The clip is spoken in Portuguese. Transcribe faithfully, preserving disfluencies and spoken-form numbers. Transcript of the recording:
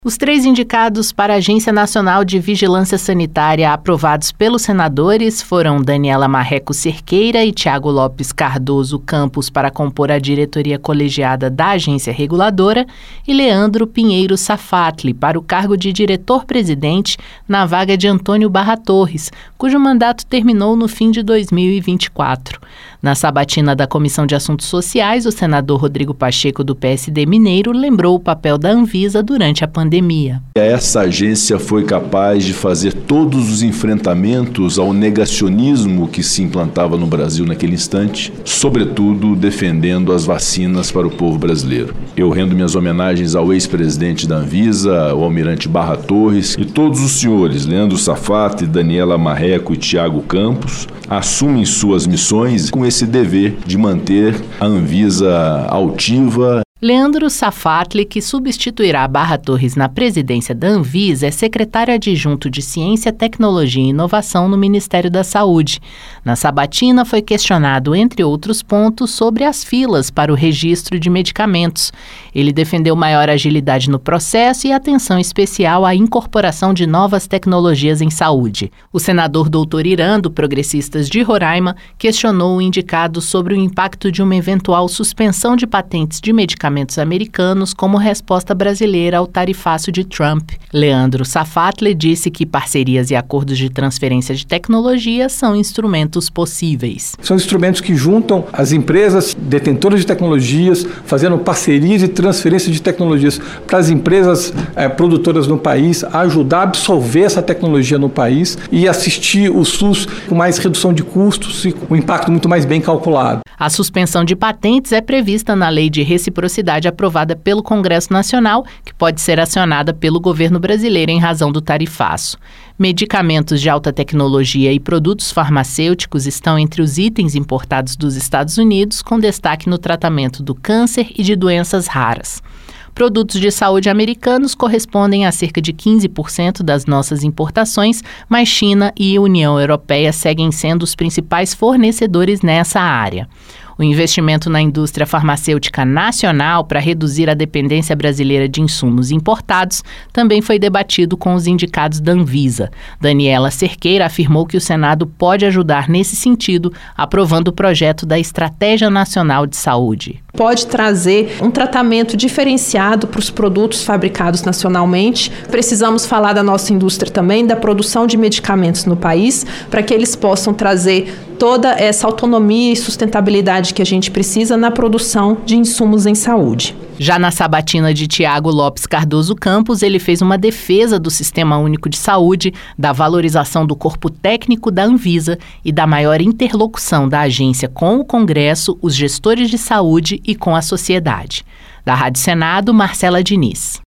Os três indicados para a Agência Nacional de Vigilância Sanitária aprovados pelos senadores foram Daniela Marreco Cerqueira e Tiago Lopes Cardoso Campos para compor a diretoria colegiada da agência reguladora e Leandro Pinheiro Safatli para o cargo de diretor-presidente na vaga de Antônio Barra Torres, cujo mandato terminou no fim de dois mil e vinte e quatro. Na sabatina da Comissão de Assuntos Sociais, o senador Rodrigo Pacheco, do P S D mineiro, lembrou o papel da Anvisa durante a pandemia. Essa agência foi capaz de fazer todos os enfrentamentos ao negacionismo que se implantava no Brasil naquele instante, sobretudo defendendo as vacinas para o povo brasileiro. Eu rendo minhas homenagens ao ex-presidente da Anvisa, o almirante Barra Torres, e todos os senhores, Leandro Safatli, Daniela Marreco e Tiago Campos, assumem suas missões com esse dever de manter a Anvisa altiva. Leandro Safatli, que substituirá Barra Torres na presidência da Anvisa, é secretário adjunto de Ciência, Tecnologia e Inovação no Ministério da Saúde. Na sabatina foi questionado, entre outros pontos, sobre as filas para o registro de medicamentos. Ele defendeu maior agilidade no processo e atenção especial à incorporação de novas tecnologias em saúde. O senador doutor Irã, do Progressistas de Roraima, questionou o indicado sobre o impacto de uma eventual suspensão de patentes de medicamentos americanos como resposta brasileira ao tarifaço de Trump. Leandro Safatli disse que parcerias e acordos de transferência de tecnologia são instrumentos possíveis. São instrumentos que juntam as empresas detentoras de tecnologias, fazendo parcerias e transferência de tecnologias para as empresas é, produtoras no país, ajudar a absorver essa tecnologia no país e assistir o SUS com mais redução de custos e um impacto muito mais bem calculado. A suspensão de patentes é prevista na Lei de Reciprocidade aprovada pelo Congresso Nacional, que pode ser acionada pelo governo brasileiro em razão do tarifaço. Medicamentos de alta tecnologia e produtos farmacêuticos estão entre os itens importados dos Estados Unidos, com destaque no tratamento do câncer e de doenças raras. Produtos de saúde americanos correspondem a cerca de quinze por cento das nossas importações, mas China e União Europeia seguem sendo os principais fornecedores nessa área. O investimento na indústria farmacêutica nacional para reduzir a dependência brasileira de insumos importados também foi debatido com os indicados da Anvisa. Daniela Cerqueira afirmou que o Senado pode ajudar nesse sentido, aprovando o projeto da Estratégia Nacional de Saúde. Pode trazer um tratamento diferenciado para os produtos fabricados nacionalmente. Precisamos falar da nossa indústria também, da produção de medicamentos no país, para que eles possam trazer toda essa autonomia e sustentabilidade que a gente precisa na produção de insumos em saúde. Já na sabatina de Tiago Lopes Cardoso Campos, ele fez uma defesa do Sistema Único de Saúde, da valorização do corpo técnico da Anvisa e da maior interlocução da agência com o Congresso, os gestores de saúde e com a sociedade. Da Rádio Senado, Marcela Diniz.